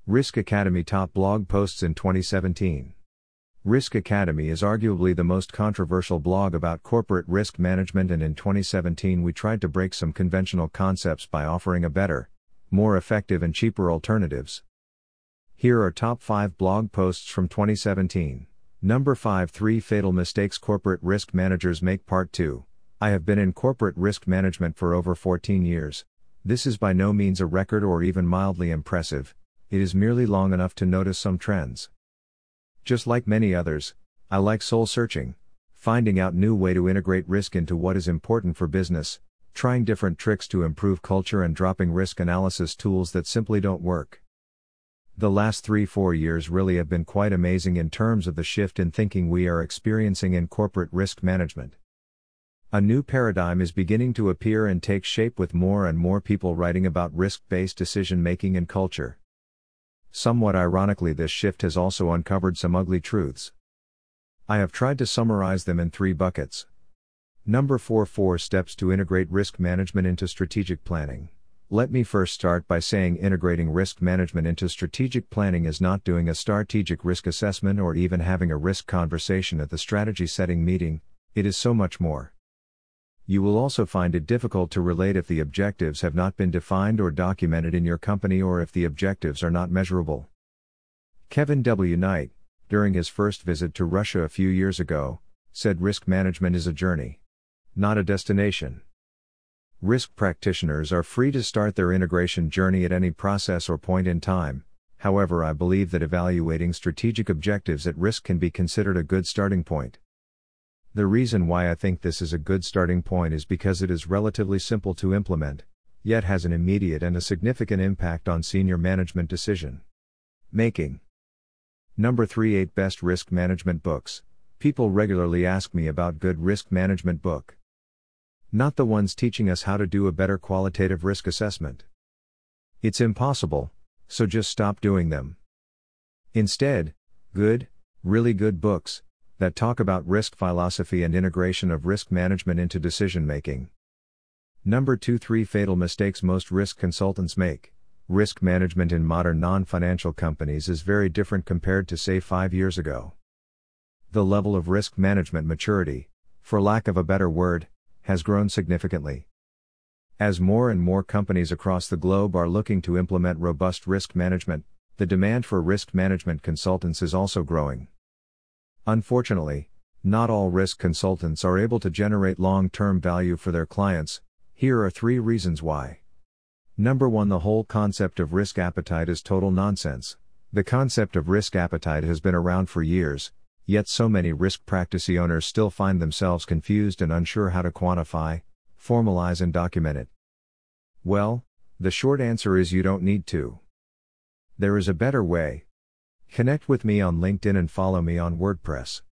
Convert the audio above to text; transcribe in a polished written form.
Risk Academy top blog posts in 2017. Risk Academy is arguably the most controversial blog about corporate risk management, and in 2017 we tried to break some conventional concepts by offering a better, more effective and cheaper alternatives. Here are top 5 blog posts from 2017. Number 5, 3 Fatal Mistakes Corporate Risk Managers Make Part 2. I have been in corporate risk management for over 14 years. This is by no means a record or even mildly impressive. It is merely long enough to notice some trends. Just like many others, I like soul searching, finding out new way to integrate risk into what is important for business, trying different tricks to improve culture and dropping risk analysis tools that simply don't work. The last 3-4 years really have been quite amazing in terms of the shift in thinking we are experiencing in corporate risk management. A new paradigm is beginning to appear and take shape, with more and more people writing about risk-based decision-making and culture. Somewhat ironically, this shift has also uncovered some ugly truths. I have tried to summarize them in 3 buckets. Number 4, 4 steps to integrate risk management into strategic planning. Let me first start by saying integrating risk management into strategic planning is not doing a strategic risk assessment or even having a risk conversation at the strategy setting meeting. It is so much more. You will also find it difficult to relate if the objectives have not been defined or documented in your company, or if the objectives are not measurable. Kevin W. Knight, during his first visit to Russia a few years ago, said risk management is a journey, not a destination. Risk practitioners are free to start their integration journey at any process or point in time. However, I believe that evaluating strategic objectives at risk can be considered a good starting point. The reason why I think this is a good starting point is because it is relatively simple to implement, yet has an immediate and a significant impact on senior management decision making. Number 3, 8 Best Risk Management Books. People regularly ask me about good risk management book. Not the ones teaching us how to do a better qualitative risk assessment. It's impossible, so just stop doing them. Instead, good, really good books that talk about risk philosophy and integration of risk management into decision making. Number 2, 3 Fatal Mistakes Most Risk Consultants Make. Risk management in modern non-financial companies is very different compared to, say, 5 years ago. The level of risk management maturity, for lack of a better word, has grown significantly. As more and more companies across the globe are looking to implement robust risk management, the demand for risk management consultants is also growing. Unfortunately, not all risk consultants are able to generate long-term value for their clients. Here are 3 reasons why. Number 1, the whole concept of risk appetite is total nonsense. The concept of risk appetite has been around for years, yet so many risk practice owners still find themselves confused and unsure how to quantify, formalize and document it. Well, the short answer is you don't need to. There is a better way. Connect with me on LinkedIn and follow me on WordPress.